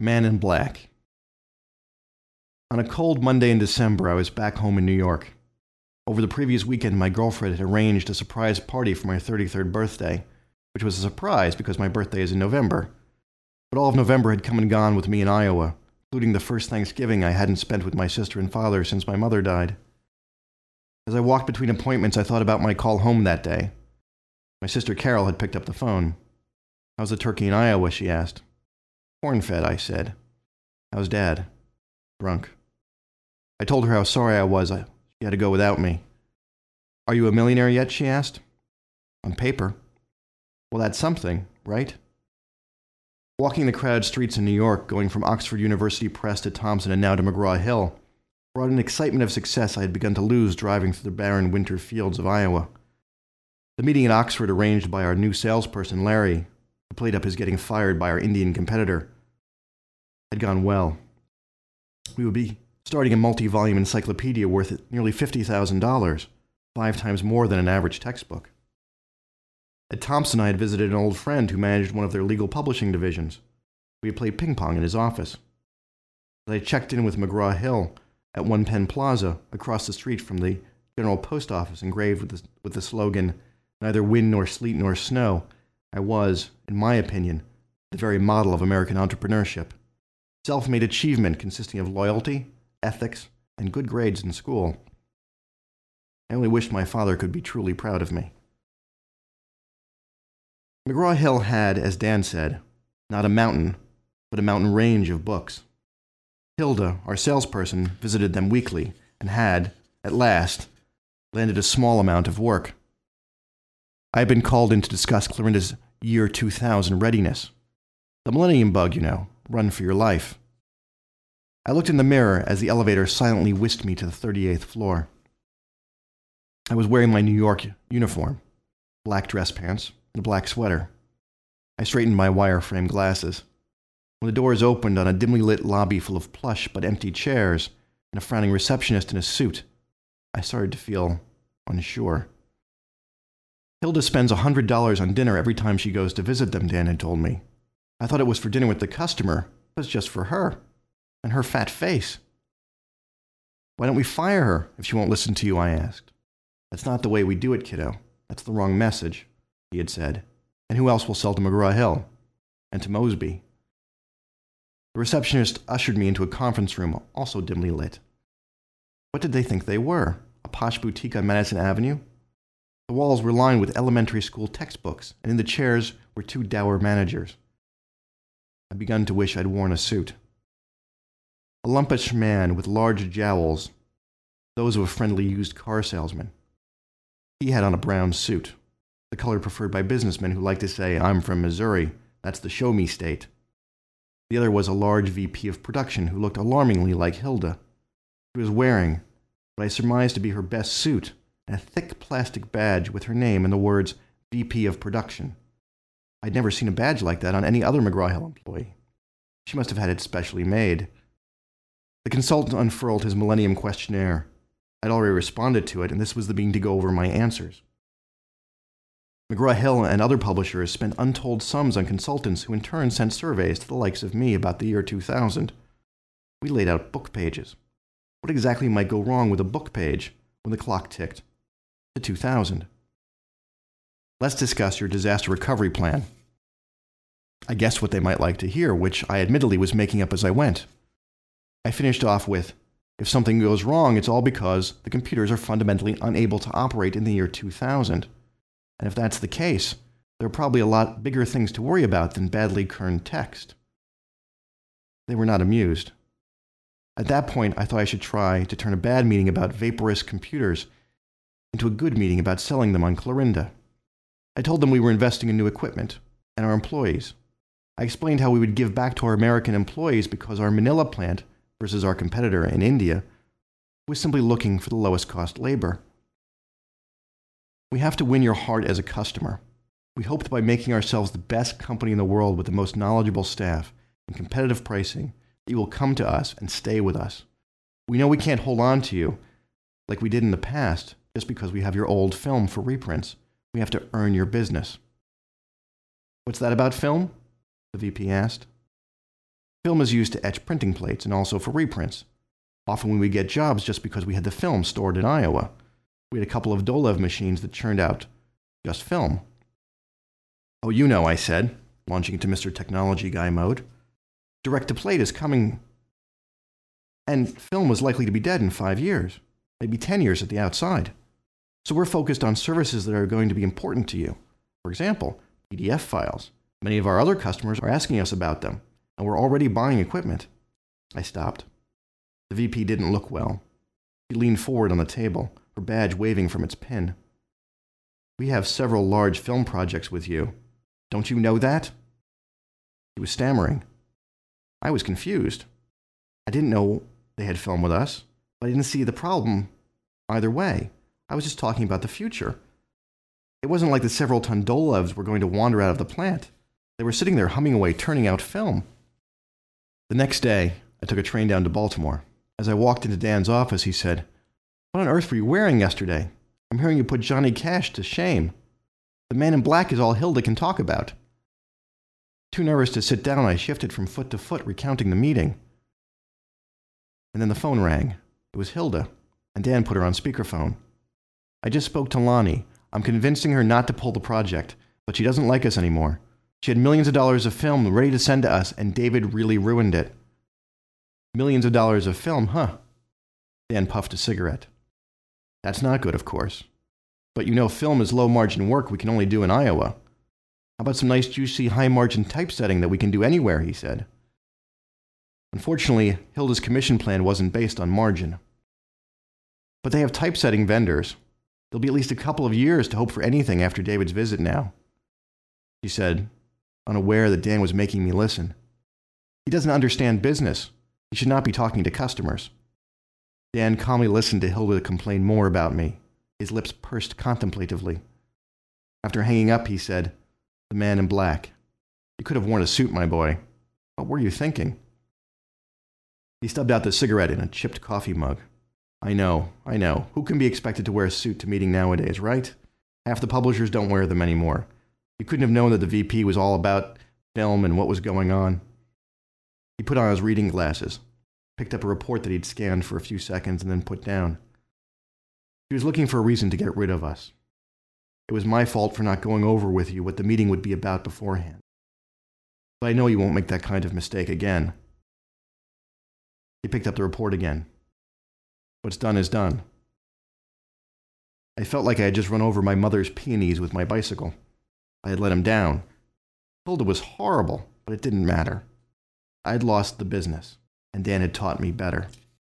Man in Black. On a cold Monday in December, I was back home in New York. Over the previous weekend, my girlfriend had arranged a surprise party for my 33rd birthday, which was a surprise because my birthday is in November. But all of November had come and gone with me in Iowa, including the first Thanksgiving I hadn't spent with my sister and father since my mother died. As I walked between appointments, I thought about my call home that day. My sister Carol had picked up the phone. "How's the turkey in Iowa?" she asked. "Corn-fed," I said. "How's Dad?" "Drunk." I told her how sorry I was. She had to go without me. "Are you a millionaire yet?" she asked. "On paper." "Well, that's something, right?" Walking the crowded streets in New York, going from Oxford University Press to Thompson and now to McGraw-Hill, brought an excitement of success I had begun to lose driving through the barren winter fields of Iowa. The meeting at Oxford, arranged by our new salesperson, Larry, who played up his getting fired by our Indian competitor, had gone well. We would be starting a multi-volume encyclopedia worth nearly $50,000, 5 times more than an average textbook. At Thompson, I had visited an old friend who managed one of their legal publishing divisions. We had played ping-pong in his office. As I checked in with McGraw-Hill at One Penn Plaza, across the street from the General Post Office engraved with the slogan, "Neither wind nor sleet nor snow," I was, in my opinion, the very model of American entrepreneurship. Self-made achievement consisting of loyalty, ethics, and good grades in school. I only wished my father could be truly proud of me. McGraw-Hill had, as Dan said, not a mountain, but a mountain range of books. Hilda, our salesperson, visited them weekly and had, at last, landed a small amount of work. I had been called in to discuss Clorinda's year 2000 readiness. The millennium bug, run for your life. I looked in the mirror as the elevator silently whisked me to the 38th floor. I was wearing my New York uniform, black dress pants, and a black sweater. I straightened my wire-frame glasses. When the doors opened on a dimly lit lobby full of plush but empty chairs and a frowning receptionist in a suit, I started to feel unsure. "Hilda spends $100 on dinner every time she goes to visit them," Dan had told me. "I thought it was for dinner with the customer, but it's just for her. And her fat face." "Why don't we fire her if she won't listen to you?" I asked. "That's not the way we do it, kiddo. That's the wrong message," he had said. "And who else will sell to McGraw-Hill? And to Mosby?" The receptionist ushered me into a conference room, also dimly lit. What did they think they were? A posh boutique on Madison Avenue? The walls were lined with elementary school textbooks, and in the chairs were 2 dour managers. I'd begun to wish I'd worn a suit. A lumpish man with large jowls, those of a friendly used car salesman. He had on a brown suit, the color preferred by businessmen who like to say, "I'm from Missouri, that's the show-me state." The other was a large VP of production who looked alarmingly like Hilda. She was wearing what I surmised to be her best suit and a thick plastic badge with her name and the words VP of production. I'd never seen a badge like that on any other McGraw-Hill employee. She must have had it specially made. The consultant unfurled his Millennium questionnaire. I'd already responded to it, and this was the meeting to go over my answers. McGraw-Hill and other publishers spent untold sums on consultants who in turn sent surveys to the likes of me about the year 2000. We laid out book pages. What exactly might go wrong with a book page when the clock ticked to 2000? "Let's discuss your disaster recovery plan." I guessed what they might like to hear, which I admittedly was making up as I went. I finished off with, "If something goes wrong, it's all because the computers are fundamentally unable to operate in the year 2000. And if that's the case, there are probably a lot bigger things to worry about than badly kerned text." They were not amused. At that point, I thought I should try to turn a bad meeting about vaporous computers into a good meeting about selling them on Clorinda. I told them we were investing in new equipment and our employees. I explained how we would give back to our American employees because our Manila plant, versus our competitor in India, was simply looking for the lowest cost labor. "We have to win your heart as a customer. We hoped by making ourselves the best company in the world with the most knowledgeable staff and competitive pricing that you will come to us and stay with us. We know we can't hold on to you like we did in the past just because we have your old film for reprints. We have to earn your business." "What's that about film?" the VP asked. Film is used to etch printing plates and also for reprints. Often we would get jobs just because we had the film stored in Iowa. We had a couple of Dolev machines that churned out just film. Oh, you know, I said, launching into Mr. Technology Guy mode. Direct-to-plate is coming, and film was likely to be dead in 5 years, maybe 10 years at the outside. So we're focused on services that are going to be important to you. For example, PDF files. Many of our other customers are asking us about them, and we're already buying equipment. I stopped. The VP didn't look well. She leaned forward on the table, her badge waving from its pin. We have several large film projects with you. Don't you know that? She was stammering. I was confused. I didn't know they had film with us, but I didn't see the problem either way. I was just talking about the future. It wasn't like the several-ton Dolevs were going to wander out of the plant. They were sitting there humming away, turning out film. The next day, I took a train down to Baltimore. As I walked into Dan's office, he said, "What on earth were you wearing yesterday? I'm hearing you put Johnny Cash to shame. The man in black is all Hilda can talk about." Too nervous to sit down, I shifted from foot to foot, recounting the meeting. And then the phone rang. It was Hilda, and Dan put her on speakerphone. "I just spoke to Lonnie. I'm convincing her not to pull the project, but she doesn't like us anymore. She had millions of dollars of film ready to send to us, and David really ruined it." Millions of dollars of film, huh? Dan puffed a cigarette. That's not good, of course. But you know, film is low-margin work we can only do in Iowa. How about some nice, juicy, high-margin typesetting that we can do anywhere, he said. Unfortunately, Hilda's commission plan wasn't based on margin. But they have typesetting vendors. There'll be at least a couple of years to hope for anything after David's visit now, she said, unaware that Dan was making me listen. He doesn't understand business. He should not be talking to customers. Dan calmly listened to Hilda complain more about me. His lips pursed contemplatively. After hanging up, he said, "The man in black. You could have worn a suit, my boy. What were you thinking?" He stubbed out the cigarette in a chipped coffee mug. I know. Who can be expected to wear a suit to meeting nowadays, right? Half the publishers don't wear them anymore. You couldn't have known that the VP was all about film and what was going on. He put on his reading glasses, picked up a report that he'd scanned for a few seconds, and then put down. He was looking for a reason to get rid of us. It was my fault for not going over with you what the meeting would be about beforehand. But I know you won't make that kind of mistake again. He picked up the report again. What's done is done. I felt like I had just run over my mother's peonies with my bicycle. I had let him down. Hilda was horrible, but it didn't matter. I'd lost the business, and Dan had taught me better.